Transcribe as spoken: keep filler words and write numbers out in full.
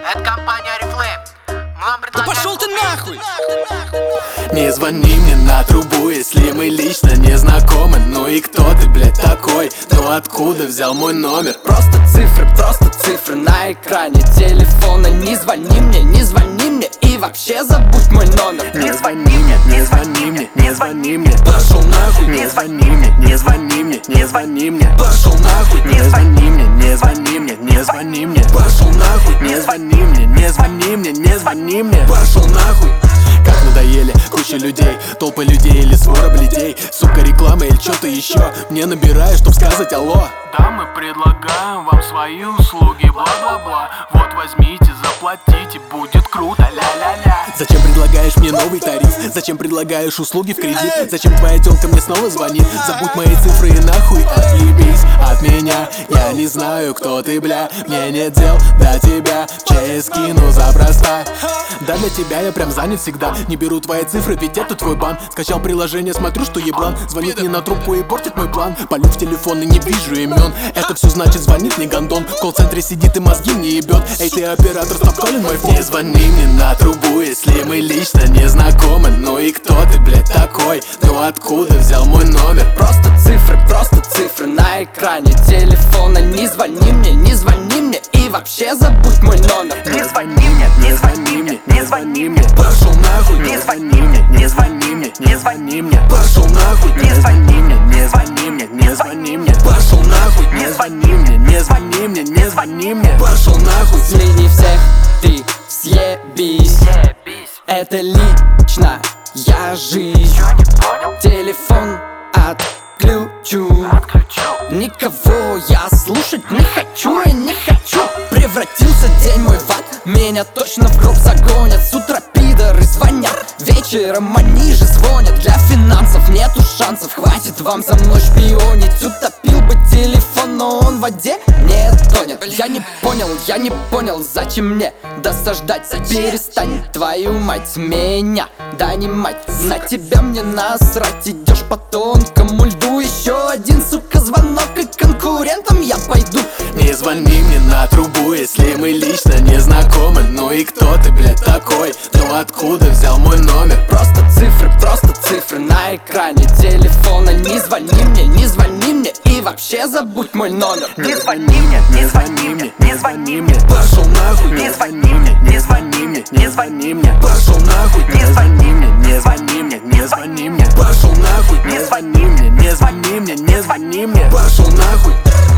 Это компания Oriflame. Мы вам предлагаем... Да пошел ты нахуй! Не звони мне на трубу, если мы лично не знакомы. Ну и кто ты, блядь, такой? Ну откуда взял мой номер? Просто цифры, просто цифры на экране телефона. Не звони мне, не звони мне и вообще забудь мой номер. Не звони мне, не звони мне, не звони мне. Пошел нахуй! Не звони мне, не звони мне, не звони мне. Пошел нахуй! Не звони мне, не звони мне, не звони мне. Пошел нахуй! Не звони мне, не звони мне, не звони мне. Пошел нахуй! Как надоели куча людей, толпы людей или свора бледей. Сука, реклама или что-то еще. Мне набираешь, чтоб сказать алло. Да, мы предлагаем вам свои услуги, бла-бла-бла. Вот возьмите, заплатите, будет круто, ля-ля-ля. Зачем предлагаешь мне новый тариф? Зачем предлагаешь услуги в кредит? Зачем твоя тёлка мне снова звонит? Забудь мои цифры и нахуй отъебись от меня. Я не знаю, кто ты, бля. Мне нет дел до тебя. Чей скину запросто. Да для тебя я прям занят всегда. Не беру твои цифры, ведь это твой бан. Скачал приложение, смотрю, что еблан. Звонит не на трубку и портит мой план. Полю в телефон и не вижу имен. Это все значит, звонит не гондон. В колл-центре сидит и мозги мне ебет. Эй, ты оператор, стоп коллин мой фон. Не звони мне на трубу, если мы лично не знакомы. Ну и кто ты, блядь, такой? Ну откуда взял мой номер? Просто цифры, просто цифры на экране телефона. Не звони мне, не звони мне и вообще забудь мой номер. Не звони мне, не звони мне, не звони мне. Пошел нахуй! Не звони мне, не звони мне, не звони мне. Пошел нахуй! Не звони мне, не звони мне, не звони мне. Пошел нахуй! Не звони мне, не звони мне, не звони мне. Пошел нахуй! Смени всех, ты съебись. Это лично я жизнь. Телефон отключу. Никого я слушать не хочу и не хочу. Превратился день мой в ад. Меня точно в гроб загонят. С утра пидоры звонят, вечером они же звонят. Для финансов нету шансов, хватит вам за мной шпионить. Утопил бы телефон, но он в воде не тонет. Я не понял, я не понял, зачем мне досаждать. Перестань, твою мать, меня донимать. На тебя мне насрать, идешь по тонкому льду. Еще один, сука, звонок, и конкурентам я пойду. Не звони мне на трубу, если мы лично не знакомы. Ну и кто ты, блядь, такой? Ну откуда взял мой номер? Просто цифры, просто цифры на экране телефона. Не звони мне, не звони мне и вообще забудь мой номер. Не звони мне, не звони мне, не звони мне. Пошел нахуй! Не звони мне, не звони мне, не звони мне. Пошел нахуй! Не звони мне, не звони мне, не звони мне. Пошел нахуй! Не звони мне, не звони мне, не звони мне. Пошел нахуй!